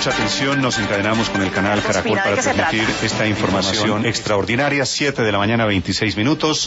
Mucha atención, nos encadenamos con el canal Caracol para transmitir esta información extraordinaria. 7 de la mañana, 26 minutos.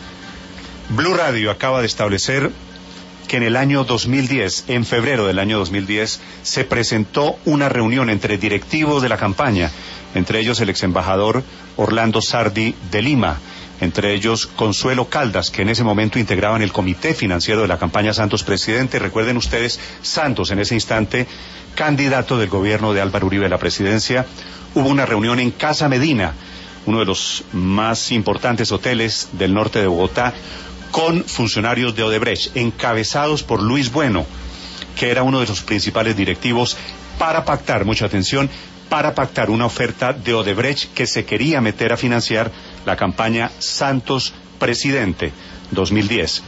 Blue Radio acaba de establecer que en el año 2010, en febrero del año 2010, se presentó una reunión entre directivos de la campaña, entre ellos el ex embajador Orlando Sardi de Lima, entre ellos Consuelo Caldas, que en ese momento integraban el comité financiero de la campaña Santos Presidente. Recuerden ustedes, Santos en ese instante, candidato del gobierno de Álvaro Uribe a la presidencia. Hubo una reunión en Casa Medina, uno de los más importantes hoteles del norte de Bogotá, con funcionarios de Odebrecht, encabezados por Luis Bueno, que era uno de los principales directivos, para pactar, mucha atención, para pactar una oferta de Odebrecht que se quería meter a financiar la campaña Santos Presidente 2010.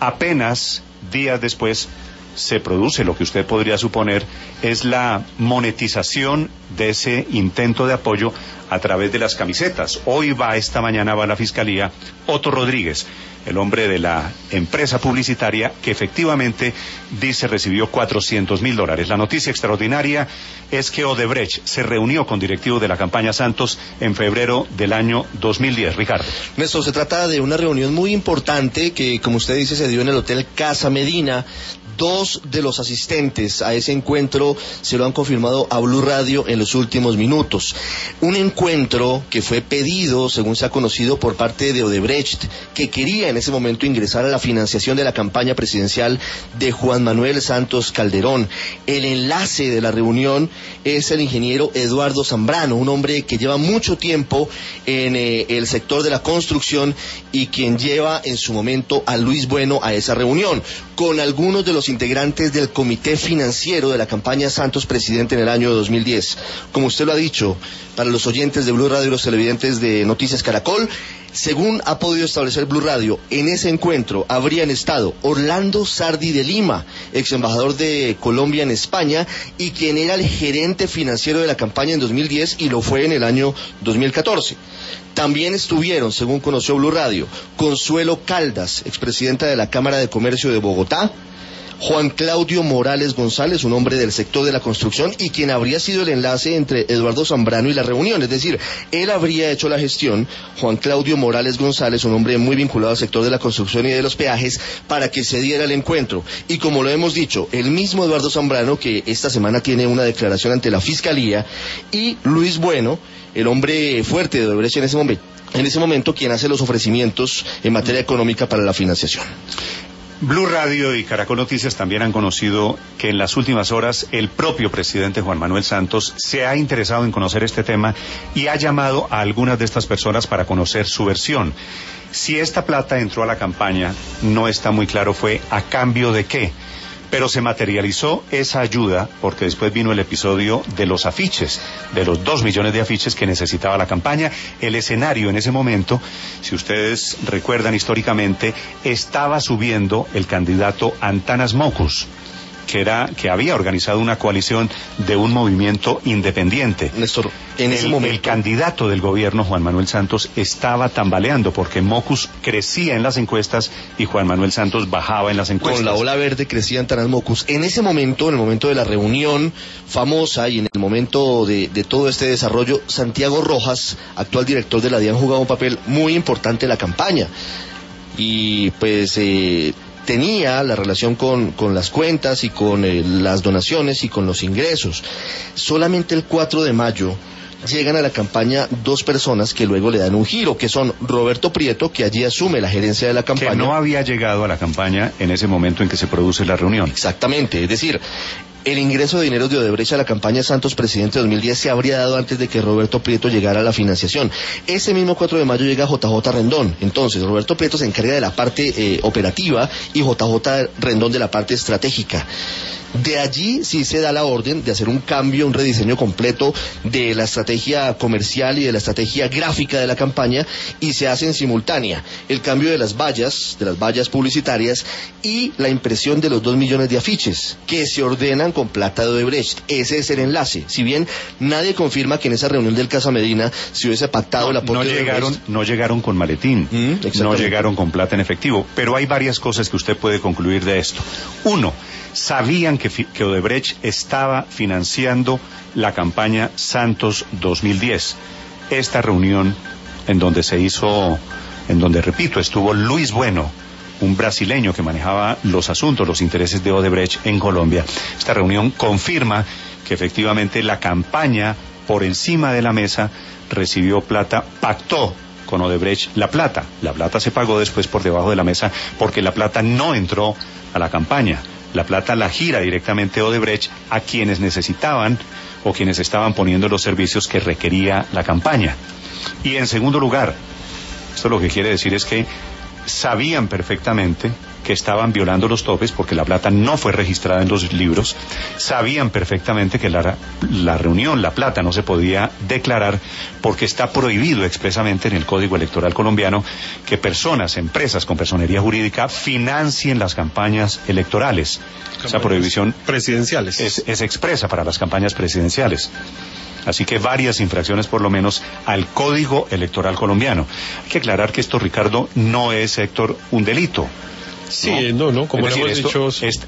Apenas días después se produce lo que usted podría suponer es la monetización de ese intento de apoyo a través de las camisetas. Esta mañana va a la Fiscalía Otto Rodríguez, el hombre de la empresa publicitaria que efectivamente dice recibió $400,000. La noticia extraordinaria es que Odebrecht se reunió con directivos de la campaña Santos en febrero del año 2010. Ricardo. Néstor, se trata de una reunión muy importante que, como usted dice, se dio en el Hotel Casa Medina. Dos de los asistentes a ese encuentro se lo han confirmado a Blue Radio en los últimos minutos. Un encuentro que fue pedido, según se ha conocido, por parte de Odebrecht, que quería en ese momento ingresar a la financiación de la campaña presidencial de Juan Manuel Santos Calderón. El enlace de la reunión es el ingeniero Eduardo Zambrano, un hombre que lleva mucho tiempo en el sector de la construcción y quien lleva en su momento a Luis Bueno a esa reunión, con algunos de los integrantes del comité financiero de la campaña Santos Presidente en el año 2010. Como usted lo ha dicho, para los oyentes de Blue Radio y los televidentes de Noticias Caracol, según ha podido establecer Blue Radio, en ese encuentro habrían estado Orlando Sardi de Lima, ex embajador de Colombia en España, y quien era el gerente financiero de la campaña en 2010 y lo fue en el año 2014. También estuvieron, según conoció Blue Radio, Consuelo Caldas, expresidenta de la Cámara de Comercio de Bogotá, Juan Claudio Morales González, un hombre del sector de la construcción y quien habría sido el enlace entre Eduardo Zambrano y la reunión, es decir, él habría hecho la gestión, Juan Claudio Morales González, un hombre muy vinculado al sector de la construcción y de los peajes, para que se diera el encuentro. Y como lo hemos dicho, el mismo Eduardo Zambrano, que esta semana tiene una declaración ante la Fiscalía, y Luis Bueno, el hombre fuerte de Odebrecht en ese momento, quien hace los ofrecimientos en materia económica para la financiación. Blue Radio y Caracol Noticias también han conocido que en las últimas horas el propio presidente Juan Manuel Santos se ha interesado en conocer este tema y ha llamado a algunas de estas personas para conocer su versión. Si esta plata entró a la campaña, no está muy claro fue a cambio de qué, pero se materializó esa ayuda porque después vino el episodio de los afiches, de los 2 millones de afiches que necesitaba la campaña. El escenario en ese momento, si ustedes recuerdan históricamente, estaba subiendo el candidato Antanas Mockus, que había organizado una coalición de un movimiento independiente. Néstor, en ese momento el candidato del gobierno, Juan Manuel Santos, estaba tambaleando porque Mockus crecía en las encuestas y Juan Manuel Santos bajaba en las encuestas. Con la ola verde crecía Antanas Mockus. En ese momento, en el momento de la reunión famosa y en el momento de todo este desarrollo, Santiago Rojas, actual director de la DIAN, jugaba un papel muy importante en la campaña. Y pues tenía la relación con las cuentas y con las donaciones y con los ingresos. Solamente el 4 de mayo llegan a la campaña 2 personas que luego le dan un giro, que son Roberto Prieto, que allí asume la gerencia de la campaña. Que no había llegado a la campaña en ese momento en que se produce la reunión. Exactamente, es decir, el ingreso de dineros de Odebrecht a la campaña Santos Presidente 2010 se habría dado antes de que Roberto Prieto llegara a la financiación. Ese mismo 4 de mayo llega JJ Rendón. Entonces, Roberto Prieto se encarga de la parte operativa y JJ Rendón de la parte estratégica. De allí sí se da la orden de hacer un cambio, un rediseño completo de la estrategia comercial y de la estrategia gráfica de la campaña, y se hace en simultánea el cambio de las vallas publicitarias y la impresión de los 2 millones de afiches que se ordenan con plata de Odebrecht. Ese es el enlace. Si bien nadie confirma que en esa reunión del Casa Medina se hubiese pactado el aporte de Odebrecht. No llegaron con maletín, no llegaron con plata en efectivo, pero hay varias cosas que usted puede concluir de esto. Uno, sabían que Odebrecht estaba financiando la campaña Santos 2010. Esta reunión en donde repito, estuvo Luis Bueno, un brasileño que manejaba los asuntos, los intereses de Odebrecht en Colombia. Esta reunión confirma que efectivamente la campaña por encima de la mesa recibió plata, pactó con Odebrecht la plata. La plata se pagó después por debajo de la mesa porque la plata no entró a la campaña. La plata la gira directamente Odebrecht a quienes necesitaban o quienes estaban poniendo los servicios que requería la campaña. Y en segundo lugar, esto lo que quiere decir es que sabían perfectamente que estaban violando los topes porque la plata no fue registrada en los libros, sabían perfectamente que la reunión, la plata, no se podía declarar porque está prohibido expresamente en el Código Electoral colombiano que personas, empresas con personería jurídica financien las campañas electorales. Esa prohibición presidenciales es expresa para las campañas presidenciales. Así que varias infracciones por lo menos al Código Electoral colombiano. Hay que aclarar que esto, Ricardo, no es, Héctor, un delito. Sí, no, como lo hemos dicho.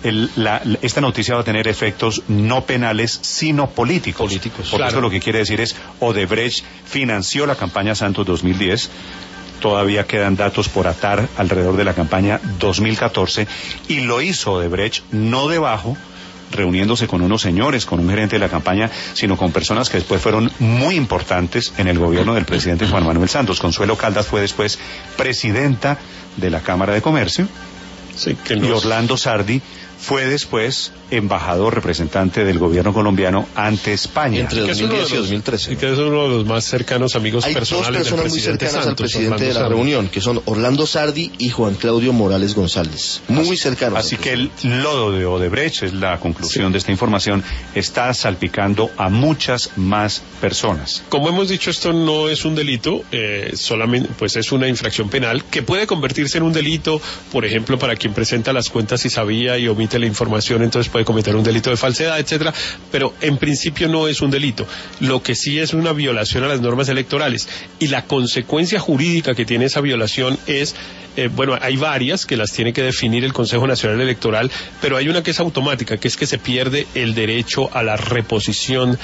Esta noticia va a tener efectos no penales, sino políticos. Porque claro, esto lo que quiere decir es, Odebrecht financió la campaña Santos 2010, todavía quedan datos por atar alrededor de la campaña 2014, y lo hizo Odebrecht no debajo, reuniéndose con unos señores, con un gerente de la campaña, sino con personas que después fueron muy importantes en el gobierno del presidente Juan Manuel Santos. Consuelo Caldas fue después presidenta de la Cámara de Comercio, sí, y Orlando Sardi fue después embajador representante del gobierno colombiano ante España. Entre 2010 y 2013. Y que es uno de los más cercanos amigos personales del presidente Santos. Hay dos personas muy cercanas al presidente de la reunión, que son Orlando Sardi y Juan Claudio Morales González. Muy cercanos. Así que el lodo de Odebrecht, es la conclusión de esta información, está salpicando a muchas más personas. Como hemos dicho, esto no es un delito, solamente pues es una infracción penal que puede convertirse en un delito, por ejemplo, para quien presenta las cuentas y sabía y omite la información, entonces puede cometer un delito de falsedad, etcétera, pero en principio no es un delito. Lo que sí es una violación a las normas electorales, y la consecuencia jurídica que tiene esa violación es, hay varias que las tiene que definir el Consejo Nacional Electoral, pero hay una que es automática, que es que se pierde el derecho a la reposición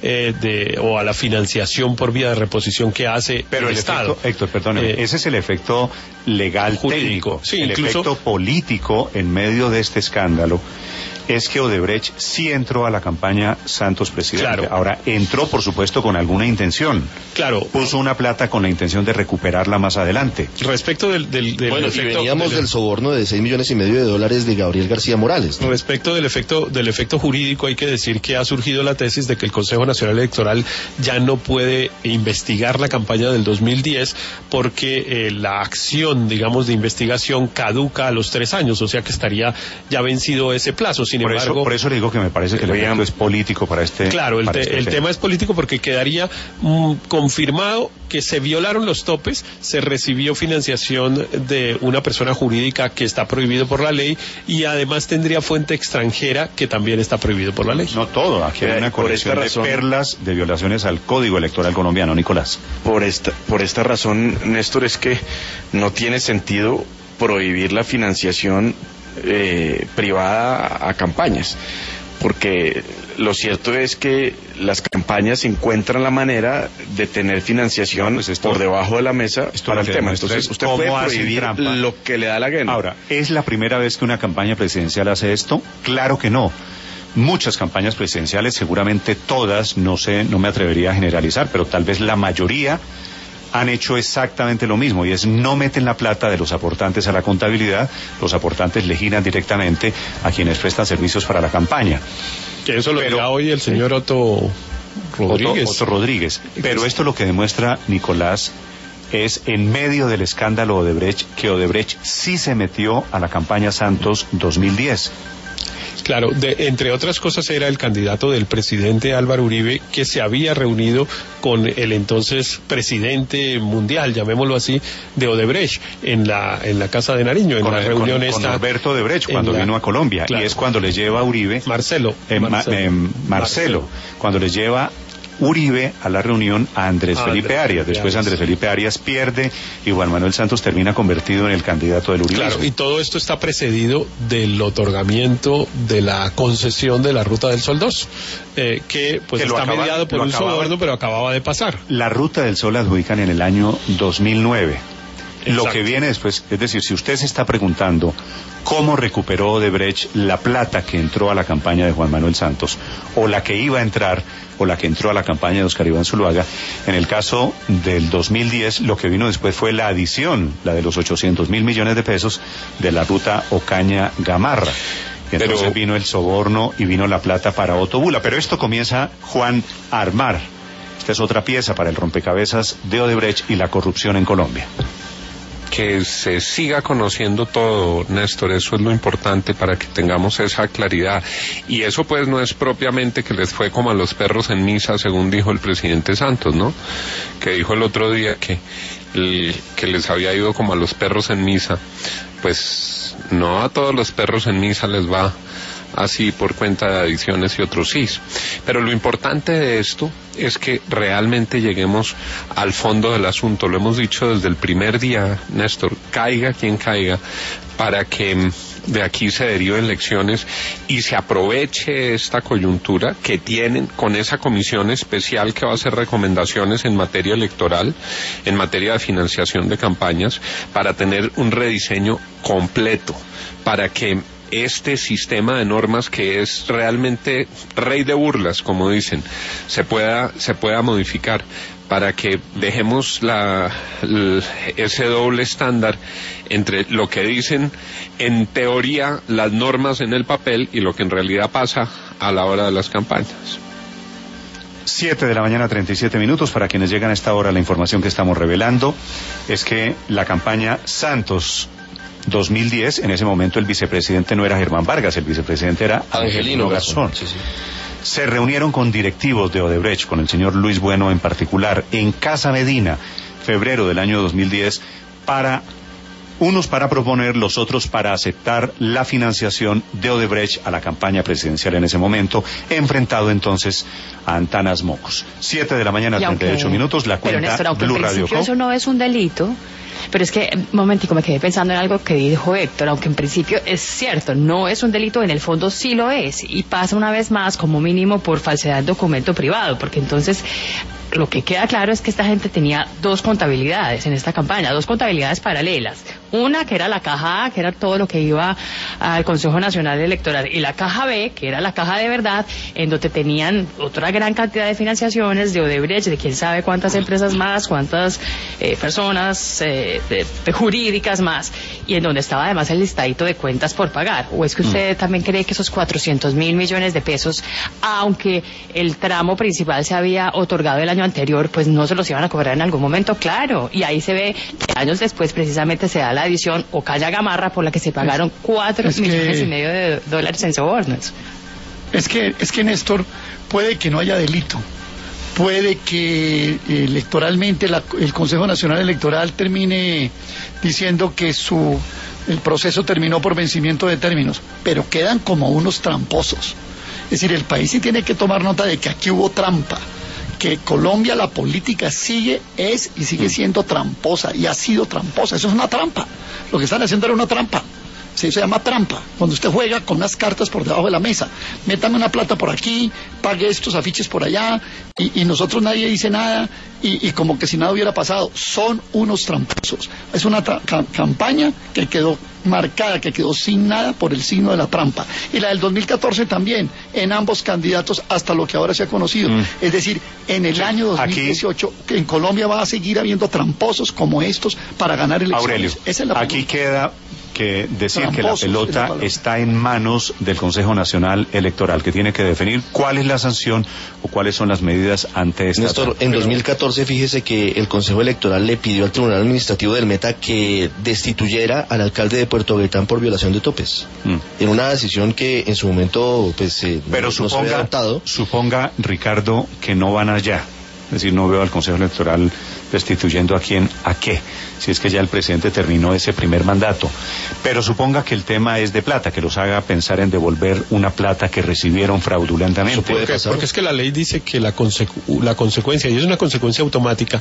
o a la financiación por vía de reposición que hace el Estado. Efecto, Héctor, perdóneme, ese es el efecto legal jurídico, técnico. Sí, el efecto político en medio de este escándalo es que Odebrecht sí entró a la campaña Santos presidente. Claro. Ahora, entró, por supuesto, con alguna intención. Claro. Puso una plata con la intención de recuperarla más adelante. Respecto del bueno, efecto, y veníamos del soborno de $6,5 millones de Gabriel García Morales, ¿no? Respecto del efecto jurídico, hay que decir que ha surgido la tesis de que el Consejo Nacional Electoral ya no puede investigar la campaña del 2010 porque la acción, digamos, de investigación caduca a los 3 años, o sea que estaría ya vencido ese plazo. Sin embargo, por eso le digo que me parece que el efecto es político para este. Claro, el tema es político porque quedaría confirmado que se violaron los topes, se recibió financiación de una persona jurídica que está prohibido por la ley, y además tendría fuente extranjera que también está prohibido por la ley. No todo, aquí hay una colección de perlas de violaciones al Código Electoral colombiano, Nicolás. Por esta razón, Néstor, es que no tiene sentido prohibir la financiación privada a campañas, porque lo cierto es que las campañas encuentran la manera de tener financiación por debajo de la mesa para el tema. Entonces usted puede prohibir lo que le da la gana. Ahora, ¿es la primera vez que una campaña presidencial hace esto? Claro que no. Muchas campañas presidenciales, seguramente todas, no me atrevería a generalizar, pero tal vez la mayoría han hecho exactamente lo mismo, y es no meten la plata de los aportantes a la contabilidad, los aportantes legislan directamente a quienes prestan servicios para la campaña. Que eso lo dirá hoy el señor Otto Rodríguez. Pero esto lo que demuestra, Nicolás, es en medio del escándalo Odebrecht, que Odebrecht sí se metió a la campaña Santos 2010. Claro, entre otras cosas era el candidato del presidente Álvaro Uribe, que se había reunido con el entonces presidente mundial, llamémoslo así, de Odebrecht, en la Casa de Nariño, en la reunión con Norberto Odebrecht, cuando vino a Colombia, claro. Y es cuando le lleva a Uribe... Marcelo, cuando le lleva Uribe a la reunión a Andrés Felipe Arias. Después Andrés Felipe Arias pierde y Juan Manuel Santos termina convertido en el candidato del uribismo. Claro, y todo esto está precedido del otorgamiento de la concesión de la Ruta del Sol 2, que está mediado por un soborno, pero acababa de pasar. La Ruta del Sol la adjudican en el año 2009. Exacto. Lo que viene después, es decir, si usted se está preguntando cómo recuperó Odebrecht la plata que entró a la campaña de Juan Manuel Santos, o la que iba a entrar, o la que entró a la campaña de Óscar Iván Zuluaga, en el caso del 2010, lo que vino después fue la adición, la de los 800.000 millones de pesos de la ruta Ocaña-Gamarra. Y entonces vino el soborno y vino la plata para Otto Bula. Pero esto comienza, Juan, a armar. Esta es otra pieza para el rompecabezas de Odebrecht y la corrupción en Colombia. Que se siga conociendo todo, Néstor, eso es lo importante para que tengamos esa claridad. Y eso pues no es propiamente que les fue como a los perros en misa, según dijo el presidente Santos, ¿no? Que dijo el otro día que les había ido como a los perros en misa. Pues no a todos los perros en misa les va así por cuenta de adicciones y otros sí. Pero lo importante de esto es que realmente lleguemos al fondo del asunto. Lo hemos dicho desde el primer día, Néstor, caiga quien caiga, para que de aquí se deriven lecciones y se aproveche esta coyuntura que tienen con esa comisión especial que va a hacer recomendaciones en materia electoral, en materia de financiación de campañas, para tener un rediseño completo, para que este sistema de normas, que es realmente rey de burlas, como dicen, se pueda modificar, para que dejemos ese doble estándar entre lo que dicen en teoría las normas en el papel y lo que en realidad pasa a la hora de las campañas. 7 de la mañana, 37 minutos. Para quienes llegan a esta hora, la información que estamos revelando es que la campaña Santos 2010, en ese momento el vicepresidente no era Germán Vargas, el vicepresidente era Angelino Garzón. Sí. Se reunieron con directivos de Odebrecht, con el señor Luis Bueno en particular, en Casa Medina, febrero del año 2010, unos para proponer, los otros para aceptar la financiación de Odebrecht a la campaña presidencial en ese momento, enfrentado entonces a Antanas Mocos. 7 de la mañana, 38 minutos, la cuenta Blue Radio Co. Eso no es un delito. Pero es que, un momentico, me quedé pensando en algo que dijo Héctor, aunque en principio es cierto, no es un delito, en el fondo sí lo es, y pasa una vez más como mínimo por falsedad de documento privado, porque entonces lo que queda claro es que esta gente tenía dos contabilidades en esta campaña, dos contabilidades paralelas. Una que era la caja A, que era todo lo que iba al Consejo Nacional Electoral, y la caja B, que era la caja de verdad, en donde tenían otra gran cantidad de financiaciones de Odebrecht, de quién sabe cuántas empresas más, cuántas personas jurídicas más, y en donde estaba además el listadito de cuentas por pagar. ¿O es que usted también cree que esos 400.000 millones de pesos, aunque el tramo principal se había otorgado el año anterior, pues no se los iban a cobrar en algún momento? Claro, y ahí se ve que años después precisamente se da la adición Ocaña-Gamarra, por la que se pagaron 4,5 millones de dólares en sobornos. Es que Néstor, puede que no haya delito, puede que electoralmente el Consejo Nacional Electoral termine diciendo que el proceso terminó por vencimiento de términos, pero quedan como unos tramposos. Es decir, el país sí tiene que tomar nota de que aquí hubo trampa, que Colombia, la política sigue siendo tramposa, y ha sido tramposa. Eso es una trampa. Lo que están haciendo era una trampa. Sí, se llama trampa, cuando usted juega con unas cartas por debajo de la mesa. Métame una plata por aquí, pague estos afiches por allá, y nosotros nadie dice nada, y como que si nada hubiera pasado. Son unos tramposos. Es una campaña que quedó marcada, que quedó sin nada por el signo de la trampa. Y la del 2014 también, en ambos candidatos, hasta lo que ahora se ha conocido. Es decir, en el año 2018, que en Colombia va a seguir habiendo tramposos como estos para ganar elecciones. Aurelio, esa es la aquí queda que decir que la pelota está en manos del Consejo Nacional Electoral, que tiene que definir cuál es la sanción o cuáles son las medidas ante esta. Néstor, en 2014, fíjese que el Consejo Electoral le pidió al Tribunal Administrativo del Meta que destituyera al alcalde de Puerto Gaitán por violación de topes. En una decisión que en su momento pero no se había adoptado. Suponga, Ricardo, que no van allá. Es decir, no veo al Consejo Electoral destituyendo a quién, a qué, si es que ya el presidente terminó ese primer mandato. Pero suponga que el tema es de plata, que los haga pensar en devolver una plata que recibieron fraudulentamente. Porque es que la ley dice que la consecuencia, y es una consecuencia automática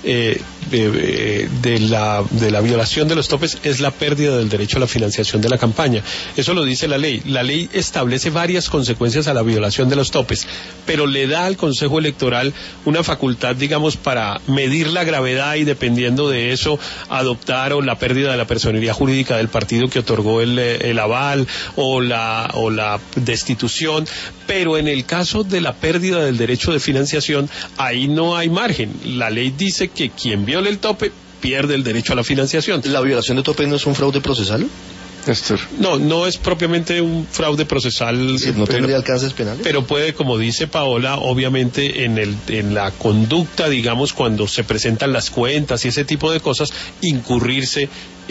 de la violación de los topes, es la pérdida del derecho a la financiación de la campaña. Eso lo dice la ley. La ley establece varias consecuencias a la violación de los topes, pero le da al Consejo Electoral una facultad, digamos, para medir la gravedad y dependiendo de eso adoptar o la pérdida de la personería jurídica del partido que otorgó el aval o la destitución, pero en el caso de la pérdida del derecho de financiación, ahí no hay margen. La ley dice que quien viole el tope pierde el derecho a la financiación. ¿La violación de tope no es un fraude procesal? No es propiamente un fraude procesal. Sí, no tendría alcances penales. Pero puede, como dice Paola, obviamente en la conducta, digamos, cuando se presentan las cuentas y ese tipo de cosas, incurrirse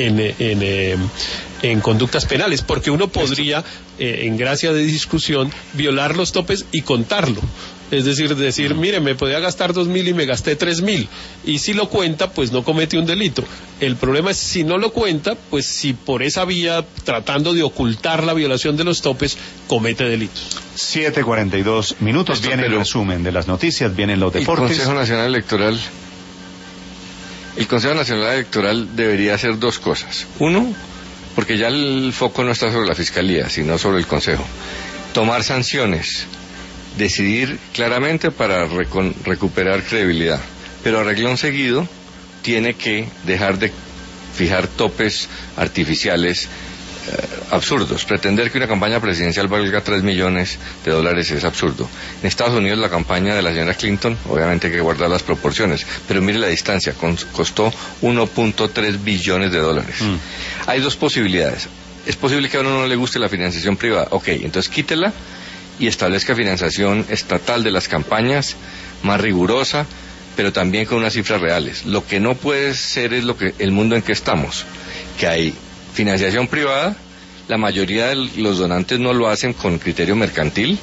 en conductas penales, porque uno podría, en gracia de discusión, violar los topes y contarlo. Es decir, mire, me podía gastar 2.000 y me gasté 3.000. Y si lo cuenta, pues no comete un delito. El problema es si no lo cuenta, pues si por esa vía, tratando de ocultar la violación de los topes, comete delitos. 7:42 minutos. Viene el resumen de las noticias, vienen los deportes. El Consejo Nacional Electoral debería hacer dos cosas. Uno, porque ya el foco no está sobre la Fiscalía, sino sobre el Consejo. Tomar sanciones. Decidir claramente para recuperar credibilidad, pero a reglón seguido tiene que dejar de fijar topes artificiales absurdos. Pretender que una campaña presidencial valga $3 millones es absurdo. En Estados Unidos la campaña de la señora Clinton, obviamente hay que guardar las proporciones, pero mire la distancia, costó $1.3 billones. Hay dos posibilidades. Es posible que a uno no le guste la financiación privada. Ok, entonces quítela y establezca financiación estatal de las campañas, más rigurosa, pero también con unas cifras reales. Lo que no puede ser es el mundo en que estamos, que hay financiación privada, la mayoría de los donantes no lo hacen con criterio mercantil,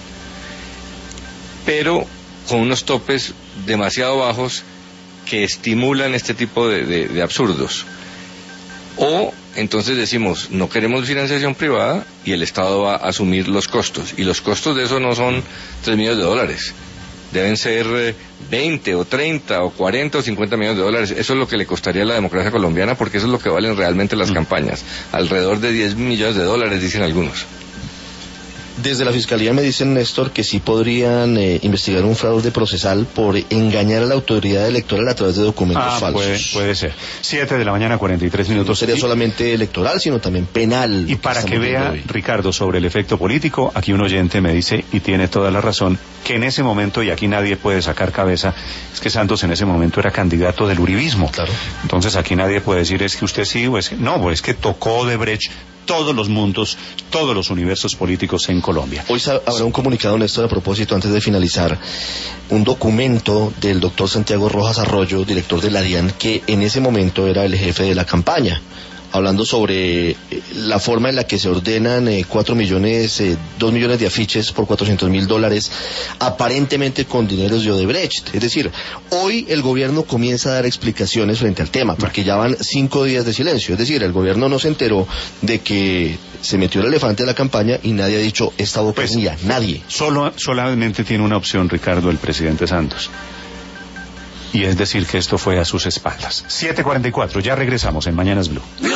pero con unos topes demasiado bajos que estimulan este tipo de absurdos. O entonces decimos, no queremos financiación privada y el Estado va a asumir los costos. Y los costos de eso no son $3 millones. Deben ser 20 o 30 o 40 o 50 millones de dólares. Eso es lo que le costaría a la democracia colombiana, porque eso es lo que valen realmente las campañas. Alrededor de $10 millones, dicen algunos. Desde la Fiscalía me dicen, Néstor, que sí podrían investigar un fraude procesal por engañar a la autoridad electoral a través de documentos falsos. Puede ser. 7:43 minutos. No sería solamente electoral, sino también penal. Y para que vea, Ricardo, sobre el efecto político, aquí un oyente me dice, y tiene toda la razón, que en ese momento, y aquí nadie puede sacar cabeza, es que Santos en ese momento era candidato del uribismo. Claro. Entonces aquí nadie puede decir, es que usted sí, o es que no, es que tocó Odebrecht todos los mundos, todos los universos políticos en Colombia. Hoy habrá un comunicado, Néstor, a propósito, antes de finalizar, un documento del doctor Santiago Rojas Arroyo, director de la DIAN, que en ese momento era el jefe de la campaña, hablando sobre la forma en la que se ordenan 2 millones de afiches por $400.000, aparentemente con dineros de Odebrecht. Es decir, hoy el gobierno comienza a dar explicaciones frente al tema, porque ya van 5 días de silencio. Es decir, el gobierno no se enteró de que se metió el elefante de la campaña y nadie ha dicho esta boca es mía, nadie. Solamente tiene una opción, Ricardo, el presidente Santos. Y es decir que esto fue a sus espaldas. 7:44, ya regresamos en Mañanas Blue.